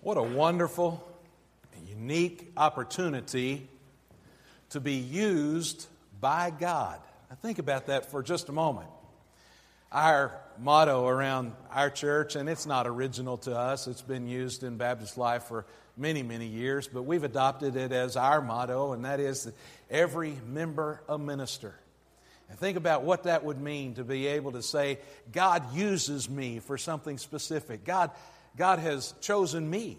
What a wonderful, unique opportunity to be used by God. Now think about that for just a moment. Our motto around our church, and it's not original to us, it's been used in Baptist life for many, many years, but we've adopted it as our motto, and that is that every member a minister. And think about what that would mean to be able to say, God uses me for something specific. God has chosen me.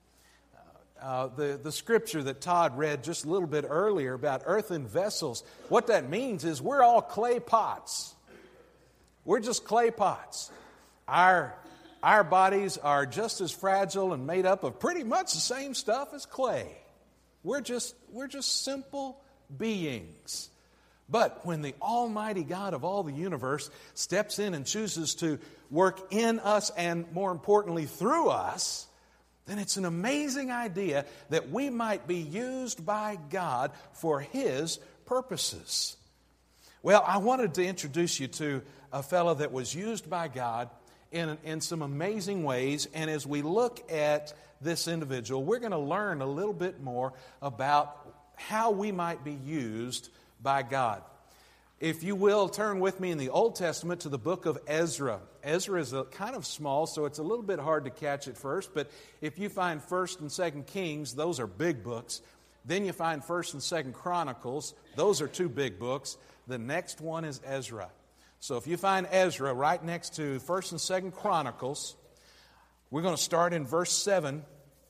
The scripture that Todd read just a little bit earlier about earthen vessels, what that means is we're all clay pots. We're just clay pots. Our bodies are just as fragile and made up of pretty much the same stuff as clay. We're just simple beings. But when the Almighty God of all the universe steps in and chooses to work in us and, more importantly, through us, then it's an amazing idea that we might be used by God for His purposes. Well, I wanted to introduce you to a fellow that was used by God in some amazing ways. And as we look at this individual, we're going to learn a little bit more about how we might be used by God. If you will, turn with me in the Old Testament to the book of Ezra. Ezra is kind of small, so it's a little bit hard to catch at first. But if you find 1st and 2nd Kings, those are big books. Then you find 1st and 2nd Chronicles. Those are two big books. The next one is Ezra. So if you find Ezra right next to 1st and 2nd Chronicles, we're going to start in verse 7.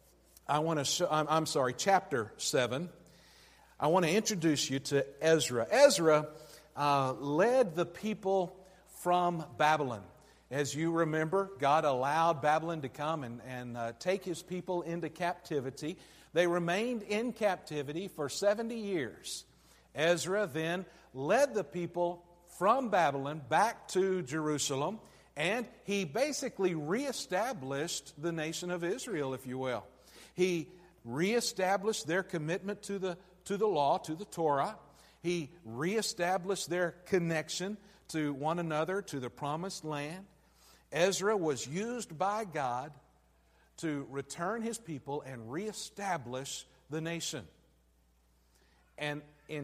Chapter 7. I want to introduce you to Ezra. Ezra led the people from Babylon. As you remember, God allowed Babylon to come and take His people into captivity. They remained in captivity for 70 years. Ezra then led the people from Babylon back to Jerusalem, and he basically reestablished the nation of Israel, if you will. He reestablished their commitment to the law, to the Torah. He reestablished their connection to one another, to the promised land. Ezra was used by God to return his people and reestablish the nation. And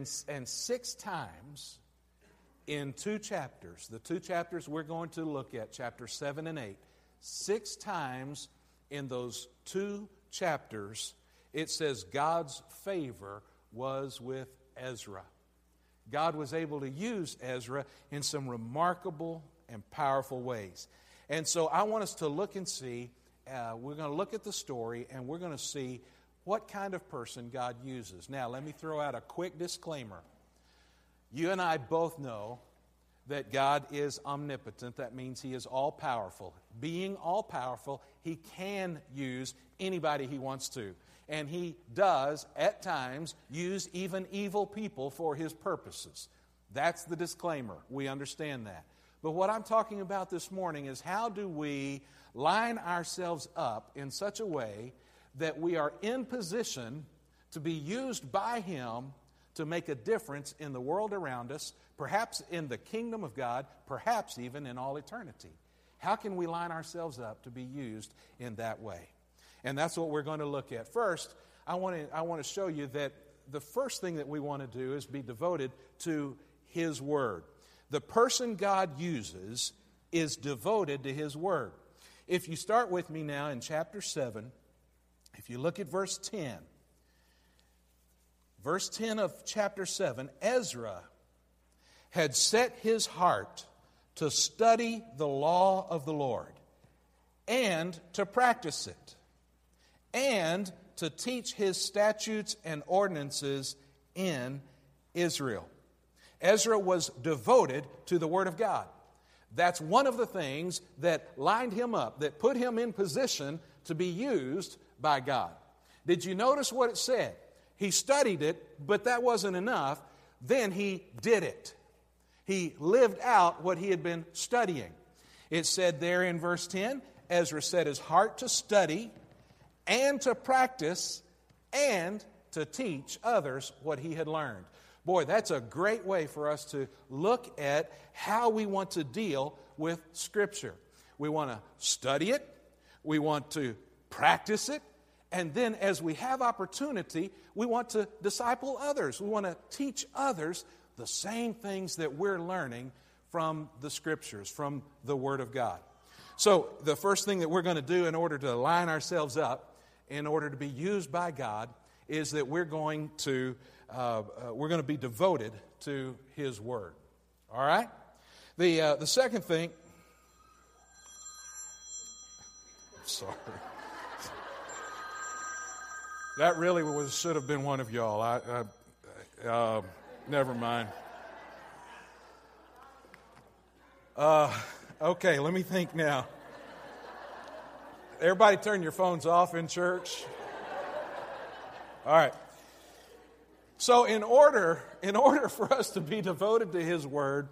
6 times in 2 chapters, the 2 chapters we're going to look at, chapters 7 and 8, 6 times in those 2 chapters, it says God's favor was with Ezra. God was able to use Ezra in some remarkable and powerful ways. And so I want us to look and see, we're going to look at the story and we're going to see what kind of person God uses. Now, let me throw out a quick disclaimer. You and I both know that God is omnipotent. That means He is all-powerful. Being all-powerful, He can use anybody He wants to. And He does, at times, use even evil people for His purposes. That's the disclaimer. We understand that. But what I'm talking about this morning is how do we line ourselves up in such a way that we are in position to be used by Him to make a difference in the world around us, perhaps in the kingdom of God, perhaps even in all eternity. How can we line ourselves up to be used in that way? And that's what we're going to look at. First, I want to show you that the first thing that we want to do is be devoted to His Word. The person God uses is devoted to His Word. If you start with me now in chapter 7, if you look at verse 10, verse 10 of chapter 7, Ezra had set his heart to study the law of the Lord and to practice it, and to teach His statutes and ordinances in Israel. Ezra was devoted to the Word of God. That's one of the things that lined him up, that put him in position to be used by God. Did you notice what it said? He studied it, but that wasn't enough. Then he did it. He lived out what he had been studying. It said there in verse 10, Ezra set his heart to study and to practice and to teach others what he had learned. Boy, that's a great way for us to look at how we want to deal with Scripture. We want to study it, we want to practice it, And then as we have opportunity, we want to disciple others. We want to teach others the same things that we're learning from the Scriptures, from the Word of God. So the first thing that we're going to do in order to line ourselves up, in order to be used by God, is that we're going to be devoted to His Word. All right? The second thing... Sorry. That really should have been one of y'all. Never mind. Okay, let me think now. Everybody turn your phones off in church. All right. So in order for us to be devoted to His Word,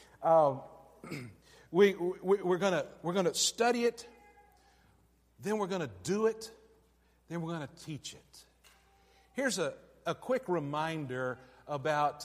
we're gonna study it, then we're gonna do it, then we're gonna teach it. Here's a quick reminder about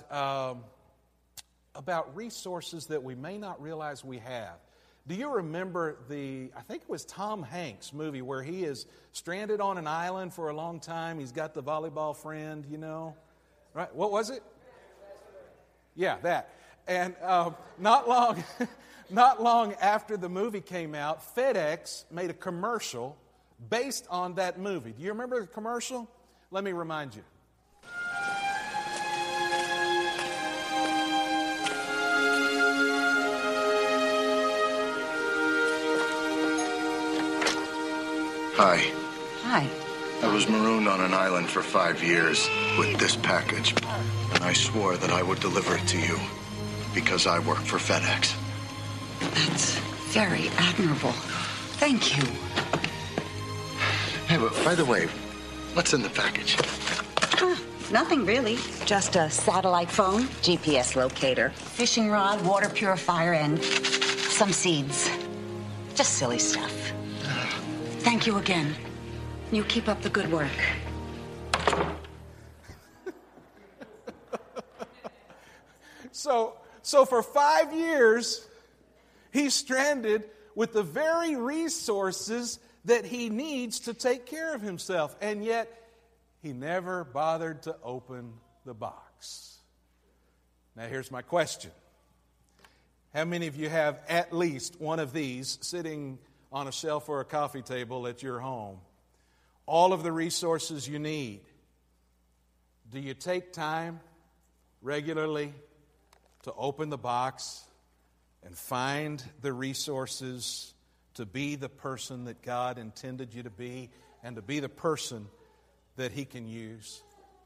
resources that we may not realize we have. Do you remember I think it was Tom Hanks movie where he is stranded on an island for a long time? He's got the volleyball friend, you know. Right? What was it? Yeah, that. And not long after the movie came out, FedEx made a commercial based on that movie. Do you remember the commercial? Let me remind you. Hi. Hi. I was marooned on an island for 5 years with this package, and I swore that I would deliver it to you because I work for FedEx. That's very admirable. Thank you. Hey, but by the way, what's in the package? Nothing really. Just a satellite phone, GPS locator, fishing rod, water purifier, and some seeds. Just silly stuff. Thank you again. You keep up the good work. So for 5 years, he's stranded with the very resources that he needs to take care of himself. And yet, he never bothered to open the box. Now, here's my question. How many of you have at least one of these sitting on a shelf or a coffee table at your home? All of the resources you need. Do you take time regularly to open the box and find the resources to be the person that God intended you to be and to be the person that He can use?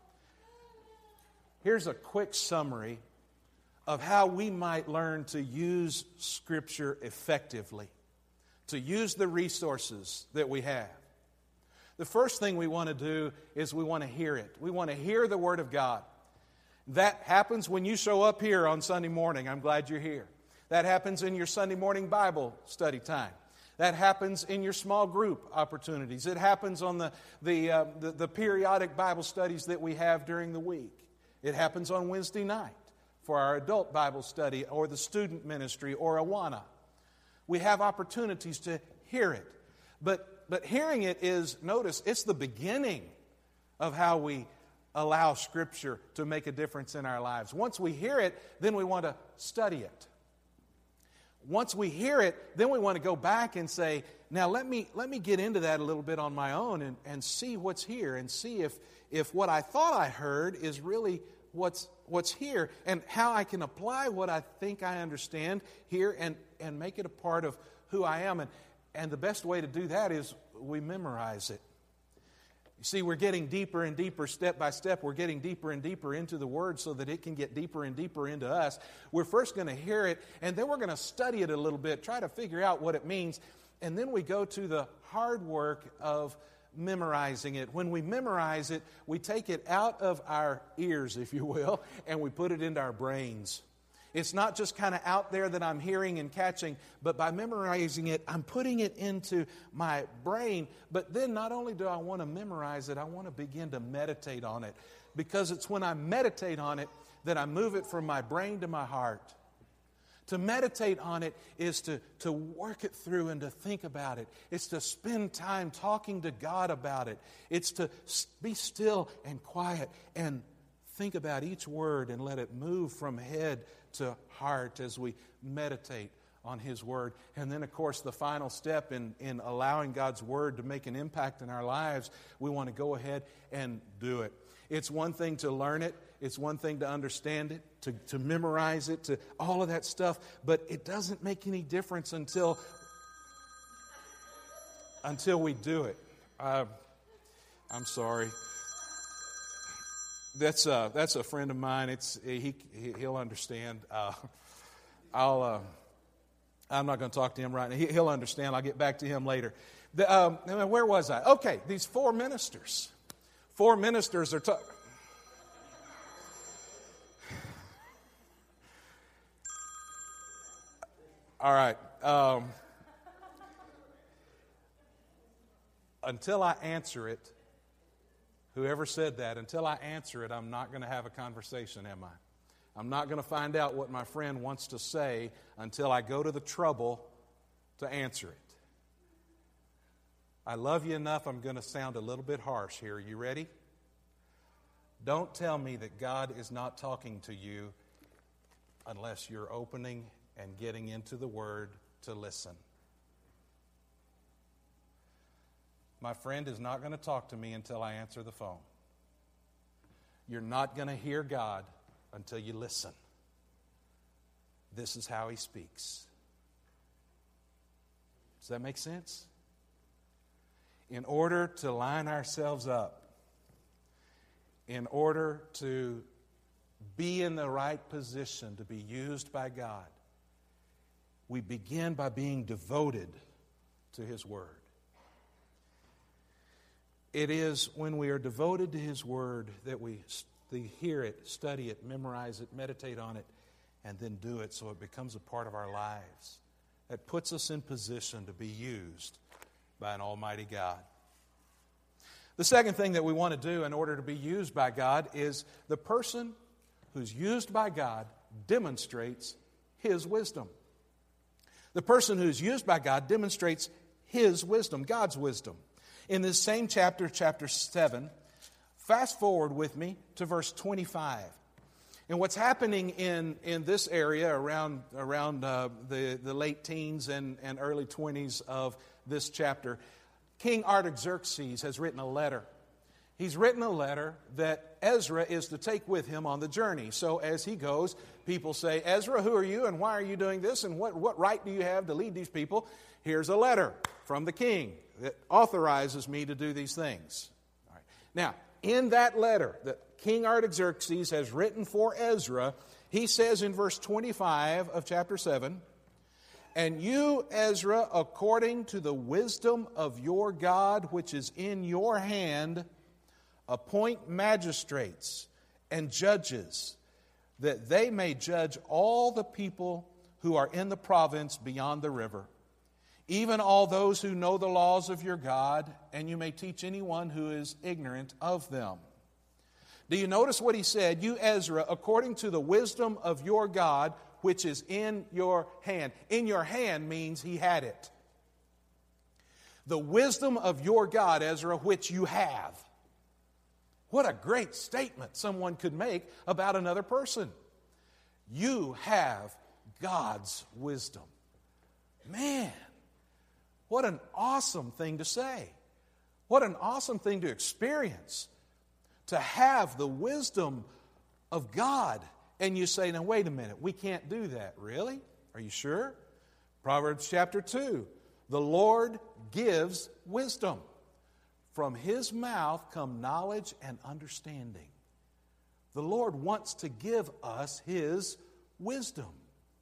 Here's a quick summary of how we might learn to use Scripture effectively, to use the resources that we have. The first thing we want to do is we want to hear it. We want to hear the Word of God. That happens when you show up here on Sunday morning. I'm glad you're here. That happens in your Sunday morning Bible study time. That happens in your small group opportunities. It happens on the periodic Bible studies that we have during the week. It happens on Wednesday night for our adult Bible study or the student ministry or Awana. We have opportunities to hear it. But hearing it is, notice, it's the beginning of how we allow Scripture to make a difference in our lives. Once we hear it, then we want to study it. Once we hear it, then we want to go back and say, now let me get into that a little bit on my own and see what's here and see if what I thought I heard is really what's here and how I can apply what I think I understand here and make it a part of who I am. And the best way to do that is we memorize it. You see, we're getting deeper and deeper step by step. We're getting deeper and deeper into the Word so that it can get deeper and deeper into us. We're first going to hear it, and then we're going to study it a little bit, try to figure out what it means, and then we go to the hard work of memorizing it. When we memorize it, we take it out of our ears, if you will, and we put it into our brains. It's not just kind of out there that I'm hearing and catching, but by memorizing it, I'm putting it into my brain. But then not only do I want to memorize it, I want to begin to meditate on it. Because it's when I meditate on it that I move it from my brain to my heart, To meditate on it is to work it through and to think about it. It's to spend time talking to God about it. It's to be still and quiet and think about each word and let it move from head to heart as we meditate on His Word. And then, of course, the final step in allowing God's Word to make an impact in our lives, we want to go ahead and do it. It's one thing to learn it. It's one thing to understand it, to memorize it, to all of that stuff. But it doesn't make any difference until we do it. I'm sorry. That's a friend of mine. He'll understand. I'm not going to talk to him right now. He'll understand. I'll get back to him later. Where was I? Okay, these 4 ministers. 4 ministers are talking. All right. Until I answer it, whoever said that, until I answer it, I'm not going to have a conversation, am I? I'm not going to find out what my friend wants to say until I go to the trouble to answer it. I love you enough, I'm going to sound a little bit harsh here. Are you ready? Don't tell me that God is not talking to you unless you're opening and getting into the Word to listen. My friend is not going to talk to me until I answer the phone. You're not going to hear God until you listen. This is how He speaks. Does that make sense? In order to line ourselves up, in order to be in the right position to be used by God, we begin by being devoted to His Word. It is when we are devoted to His Word that we hear it, study it, memorize it, meditate on it, and then do it so it becomes a part of our lives. That puts us in position to be used by an almighty God. The second thing that we want to do in order to be used by God is the person who's used by God demonstrates His wisdom. The person who's used by God demonstrates His wisdom, God's wisdom. In this same chapter, chapter 7, fast forward with me to verse 25. And what's happening in this area around the late teens and early 20s of this chapter, King Artaxerxes has written a letter. He's written a letter that Ezra is to take with him on the journey. So as he goes, people say, Ezra, who are you and why are you doing this and what right do you have to lead these people? Here's a letter from the king that authorizes me to do these things. All right. Now, in that letter that King Artaxerxes has written for Ezra, he says in verse 25 of chapter 7, and you, Ezra, according to the wisdom of your God which is in your hand, appoint magistrates and judges, that they may judge all the people who are in the province beyond the river, even all those who know the laws of your God, and you may teach anyone who is ignorant of them. Do you notice what he said? You, Ezra, according to the wisdom of your God, which is in your hand. In your hand means he had it. The wisdom of your God, Ezra, which you have. What a great statement someone could make about another person. You have God's wisdom. Man, what an awesome thing to say. What an awesome thing to experience. To have the wisdom of God. And you say, now wait a minute, we can't do that. Really? Are you sure? Proverbs chapter 2. The Lord gives wisdom. From His mouth come knowledge and understanding. The Lord wants to give us His wisdom.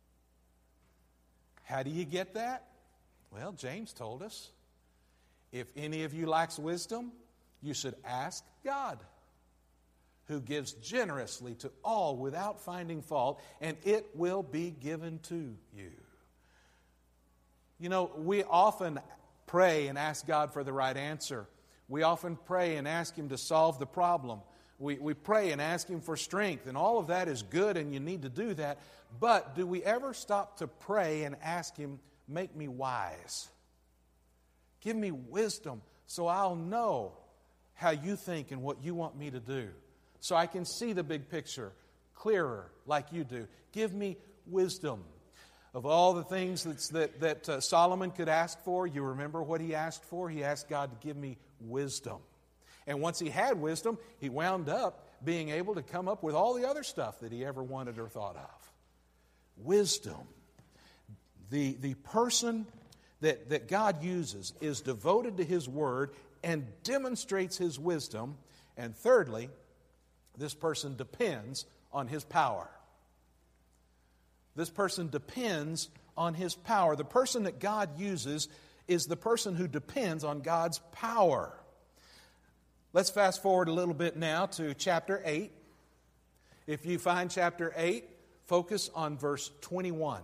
How do you get that? Well, James told us, if any of you lacks wisdom, you should ask God, who gives generously to all without finding fault, and it will be given to you. You know, we often pray and ask God for the right answer. We often pray and ask Him to solve the problem. We pray and ask Him for strength, and all of that is good, and you need to do that. But do we ever stop to pray and ask Him, make me wise? Give me wisdom so I'll know how you think and what you want me to do, so I can see the big picture clearer like you do. Give me wisdom. Of all the things that Solomon could ask for, you remember what he asked for? He asked God to give me wisdom. And once he had wisdom, he wound up being able to come up with all the other stuff that he ever wanted or thought of. Wisdom. The person that God uses is devoted to His Word and demonstrates His wisdom. And thirdly, this person depends on His power. This person depends on His power. The person that God uses is the person who depends on God's power. Let's fast forward a little bit now to chapter 8. If you find chapter 8, focus on verse 21.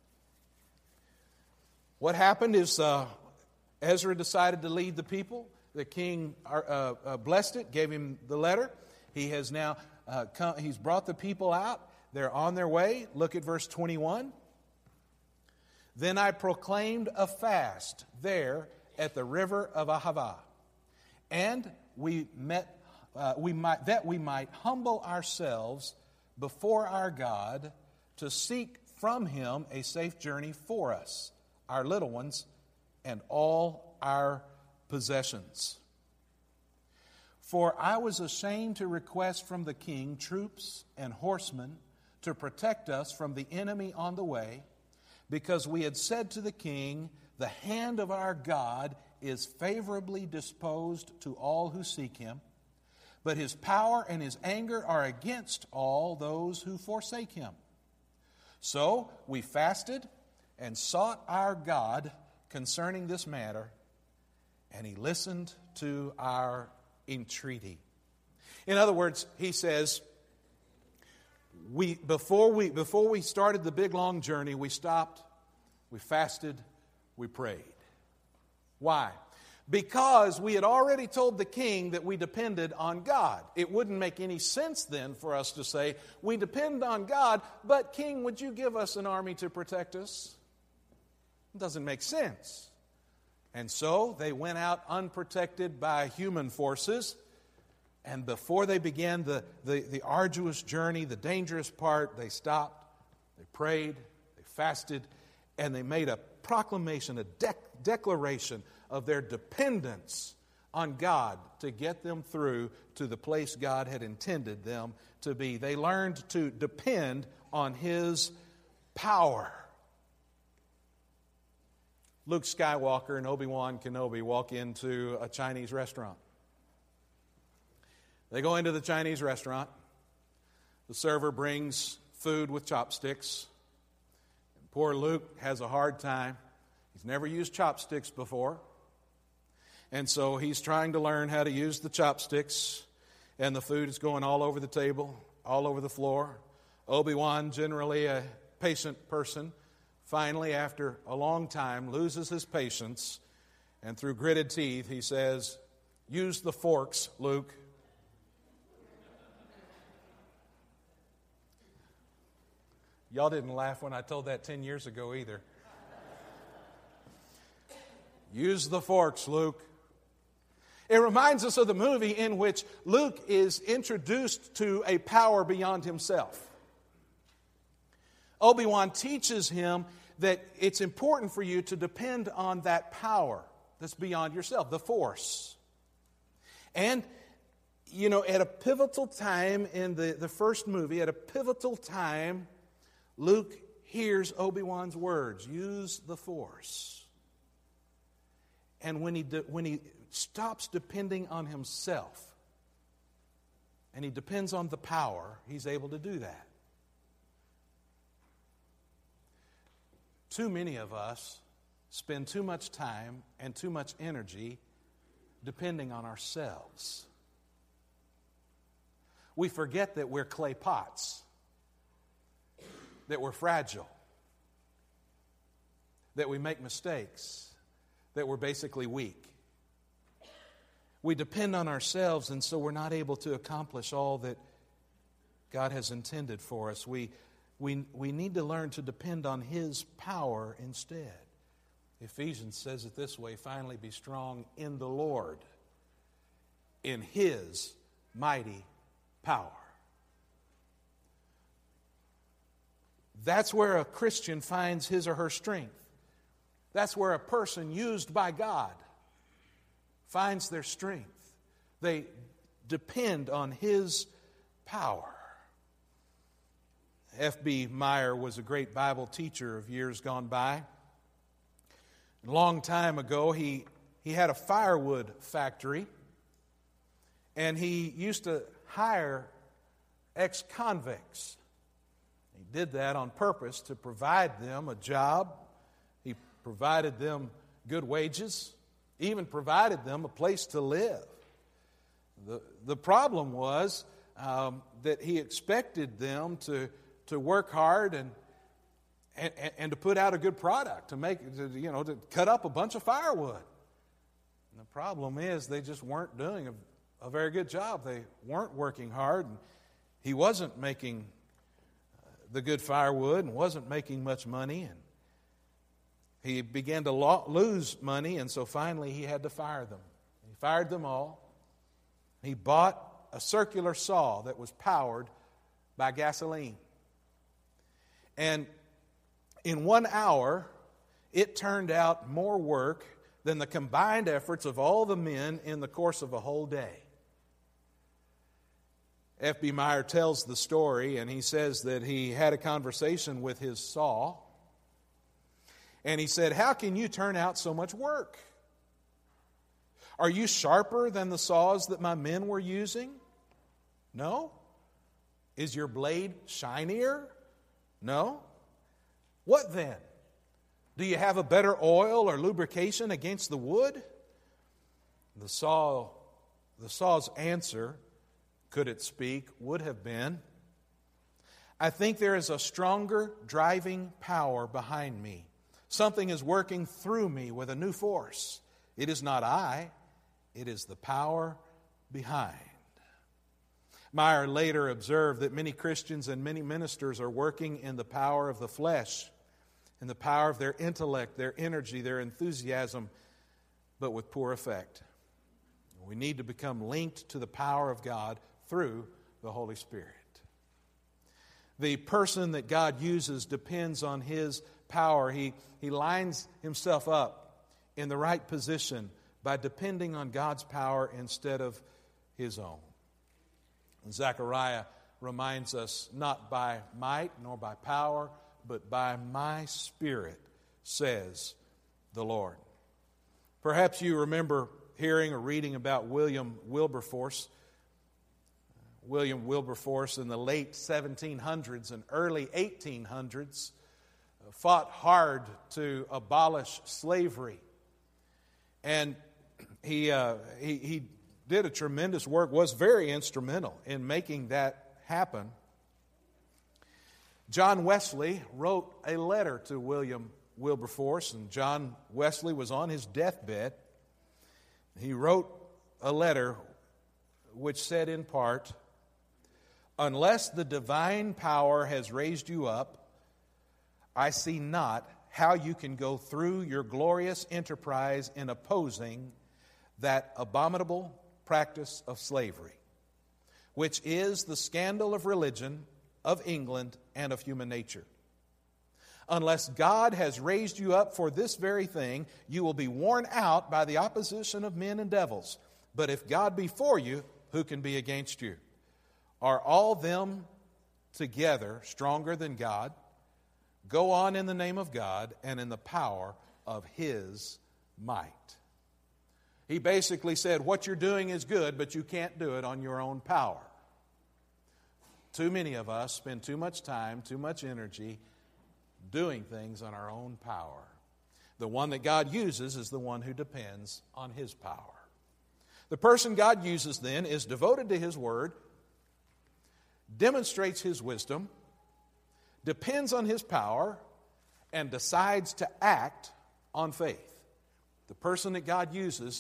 What happened is Ezra decided to lead the people. The king blessed it, gave him the letter. He has now he's brought the people out. They're on their way. Look at verse 21. Then I proclaimed a fast there at the river of Ahava, and that we might humble ourselves before our God to seek from Him a safe journey for us, our little ones, and all our possessions. For I was ashamed to request from the king troops and horsemen to protect us from the enemy on the way, because we had said to the king, the hand of our God is favorably disposed to all who seek Him, but His power and His anger are against all those who forsake Him. So we fasted and sought our God concerning this matter, and He listened to our entreaty. In other words, he says, before we started the big long journey, we stopped, we fasted, we prayed. Why? Because we had already told the king that we depended on God. It wouldn't make any sense then for us to say, we depend on God, but king, would you give us an army to protect us? It doesn't make sense. And so they went out unprotected by human forces. And before they began the arduous journey, the dangerous part, they stopped, they prayed, they fasted, and they made a proclamation, a declaration of their dependence on God to get them through to the place God had intended them to be. They learned to depend on His power. Luke Skywalker and Obi-Wan Kenobi walk into a Chinese restaurant. They go into the Chinese restaurant. The server brings food with chopsticks. And poor Luke has a hard time. He's never used chopsticks before. And so he's trying to learn how to use the chopsticks. And the food is going all over the table, all over the floor. Obi-Wan, generally a patient person, finally, after a long time, loses his patience. And through gritted teeth, he says, "Use the forks, Luke." Y'all didn't laugh when I told that 10 years ago either. Use the forks, Luke. It reminds us of the movie in which Luke is introduced to a power beyond himself. Obi-Wan teaches him that it's important for you to depend on that power that's beyond yourself, the Force. And, you know, at a pivotal time in the first movie, at a pivotal time, Luke hears Obi-Wan's words, use the Force. And when he stops depending on himself and he depends on the power, he's able to do that. Too many of us spend too much time and too much energy depending on ourselves. We forget that we're clay pots, that we're fragile, that we make mistakes, that we're basically weak. We depend on ourselves, and so we're not able to accomplish all that God has intended for us. We need to learn to depend on His power instead. Ephesians says it this way, finally be strong in the Lord, in His mighty power. That's where a Christian finds his or her strength. That's where a person used by God finds their strength. They depend on His power. F.B. Meyer was a great Bible teacher of years gone by. A long time ago, he had a firewood factory, and he used to hire ex-convicts. He did that on purpose to provide them a job. He provided them good wages, even provided them a place to live. The problem was that he expected them to work hard and to put out a good product, to cut up a bunch of firewood. And the problem is they just weren't doing a very good job. They weren't working hard, and he wasn't making the good firewood and wasn't making much money, and he began to lose money, and so finally he had to fire them. He fired them all. He bought a circular saw that was powered by gasoline. And in 1 hour, it turned out more work than the combined efforts of all the men in the course of a whole day. F.B. Meyer tells the story, and he says that he had a conversation with his saw, and he said, "How can you turn out so much work? Are you sharper than the saws that my men were using? No. Is your blade shinier? No. What then? Do you have a better oil or lubrication against the wood?" The saw's answer, could it speak, would have been, "I think there is a stronger driving power behind me. Something is working through me with a new force. It is not I, it is the power behind." Meyer later observed that many Christians and many ministers are working in the power of the flesh, in the power of their intellect, their energy, their enthusiasm, but with poor effect. We need to become linked to the power of God through the Holy Spirit. The person that God uses depends on His power. He lines himself up in the right position by depending on God's power instead of his own. Zechariah reminds us, "Not by might nor by power, but by my Spirit, says the Lord." Perhaps you remember hearing or reading about William Wilberforce. William Wilberforce in the late 1700s and early 1800s fought hard to abolish slavery. And he did a tremendous work, was very instrumental in making that happen. John Wesley wrote a letter to William Wilberforce, and John Wesley was on his deathbed. He wrote a letter which said in part, "Unless the divine power has raised you up, I see not how you can go through your glorious enterprise in opposing that abominable practice of slavery, which is the scandal of religion, of England, and of human nature. Unless God has raised you up for this very thing, you will be worn out by the opposition of men and devils. But if God be for you, who can be against you? Are all them together stronger than God? Go on in the name of God and in the power of His might." He basically said, what you're doing is good, but you can't do it on your own power. Too many of us spend too much time, too much energy doing things on our own power. The one that God uses is the one who depends on His power. The person God uses then is devoted to His Word, demonstrates His wisdom, depends on His power, and decides to act on faith. The person that God uses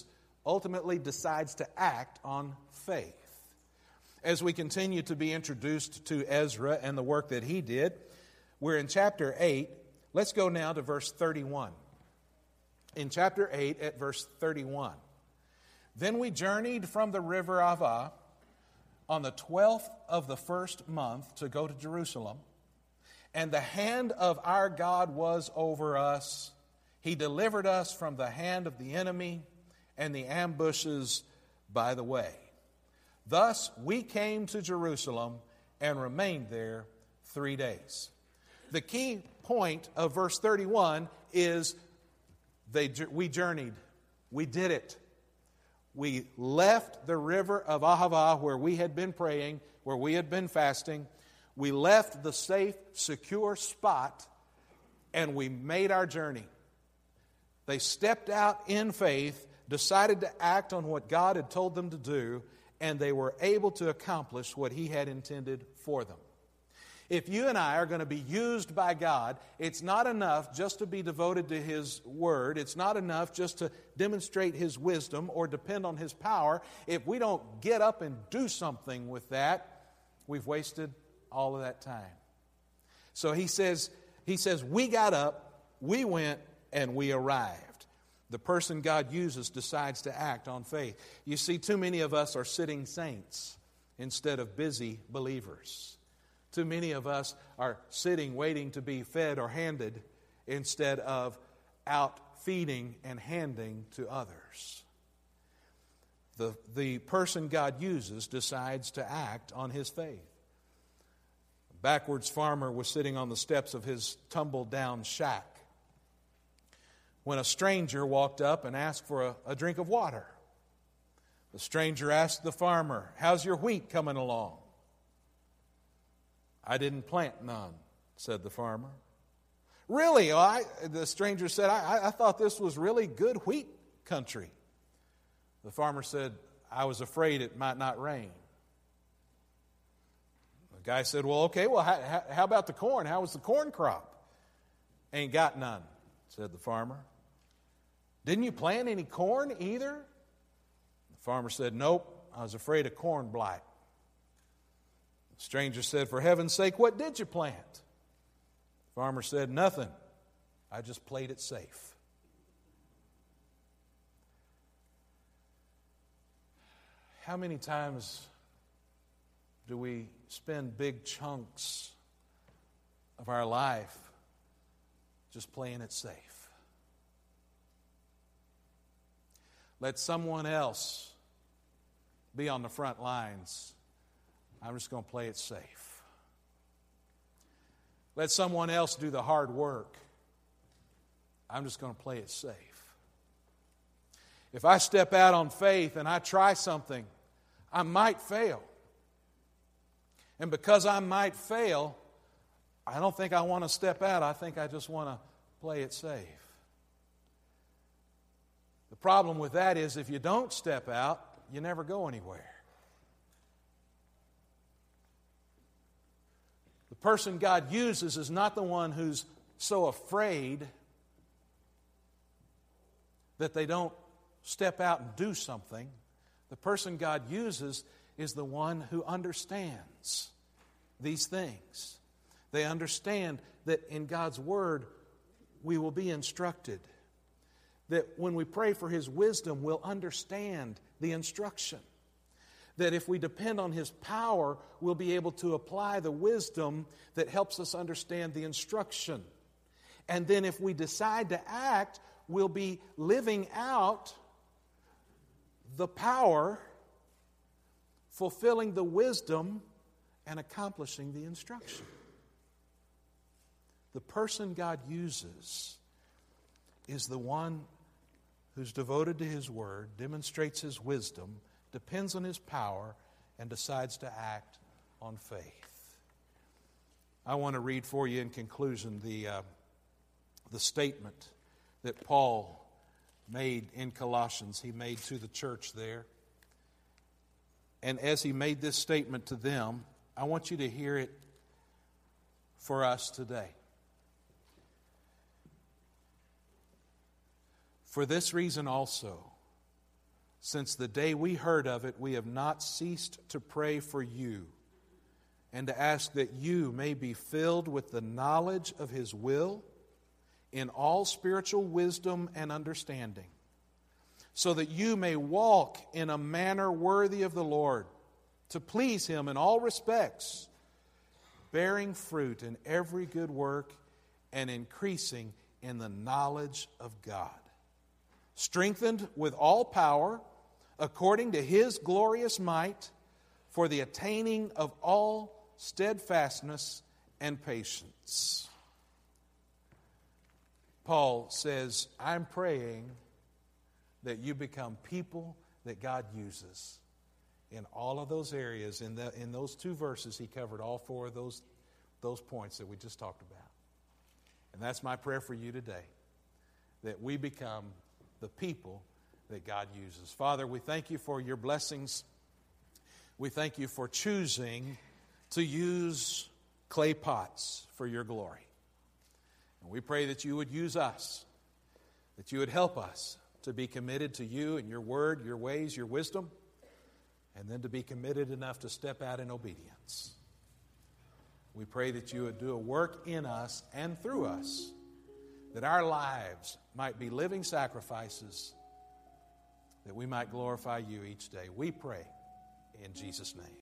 ultimately decides to act on faith. As we continue to be introduced to Ezra and the work that he did, we're in chapter 8. Let's go now to verse 31. In chapter 8 at verse 31. Then we journeyed from the river Ahava on the 12th of the first month to go to Jerusalem. And the hand of our God was over us. He delivered us from the hand of the enemy and the ambushes by the way. Thus we came to Jerusalem and remained there 3 days. The key point of verse 31 is we journeyed. We did it. We left the river of Ahava where we had been praying, where we had been fasting. We left the safe, secure spot, and we made our journey. They stepped out in faith, decided to act on what God had told them to do, and they were able to accomplish what He had intended for them. If you and I are going to be used by God, it's not enough just to be devoted to His Word. It's not enough just to demonstrate His wisdom or depend on His power. If we don't get up and do something with that, we've wasted all of that time. So he says, we got up, we went, and we arrived. The person God uses decides to act on faith. You see, too many of us are sitting saints instead of busy believers. Too many of us are sitting, waiting to be fed or handed instead of out feeding and handing to others. The person God uses decides to act on his faith. A backwards farmer was sitting on the steps of his tumble-down shack when a stranger walked up and asked for a drink of water. The stranger asked the farmer, "How's your wheat coming along?" "I didn't plant none," said the farmer. "Really?" The stranger said, I thought this was really good wheat country. The farmer said, "I was afraid it might not rain." The guy said, "Okay, how about the corn? How was the corn crop?" "Ain't got none," said the farmer. "Didn't you plant any corn either?" The farmer said, "Nope, I was afraid of corn blight." The stranger said, "For heaven's sake, what did you plant?" The farmer said, "Nothing. I just played it safe." How many times do we spend big chunks of our life just playing it safe? Let someone else be on the front lines. I'm just going to play it safe. Let someone else do the hard work. I'm just going to play it safe. If I step out on faith and I try something, I might fail. And because I might fail, I don't think I want to step out. I think I just want to play it safe. The problem with that is if you don't step out, you never go anywhere. The person God uses is not the one who's so afraid that they don't step out and do something. The person God uses is the one who understands these things. They understand that in God's Word we will be instructed. That when we pray for His wisdom, we'll understand the instruction. That if we depend on His power, we'll be able to apply the wisdom that helps us understand the instruction. And then if we decide to act, we'll be living out the power, fulfilling the wisdom, and accomplishing the instruction. The person God uses is the one who's devoted to His Word, demonstrates His wisdom, depends on His power, and decides to act on faith. I want to read for you in conclusion the statement that Paul made in Colossians. He made to the church there. And as he made this statement to them, I want you to hear it for us today. For this reason also, Since the day we heard of it, we have not ceased to pray for you and to ask that you may be filled with the knowledge of His will in all spiritual wisdom and understanding, so that you may walk in a manner worthy of the Lord, to please Him in all respects, bearing fruit in every good work and increasing in the knowledge of God, strengthened with all power according to His glorious might, for the attaining of all steadfastness and patience. Paul says, I'm praying that you become people that God uses. In all of those areas, in those 2 verses, he covered all 4 of those points that we just talked about. And that's my prayer for you today, that we become the people that God uses. Father, we thank you for your blessings. We thank you for choosing to use clay pots for your glory. And we pray that you would use us, that you would help us to be committed to you and your word, your ways, your wisdom, and then to be committed enough to step out in obedience. We pray that you would do a work in us and through us, that our lives might be living sacrifices, that we might glorify you each day. We pray in Jesus' name.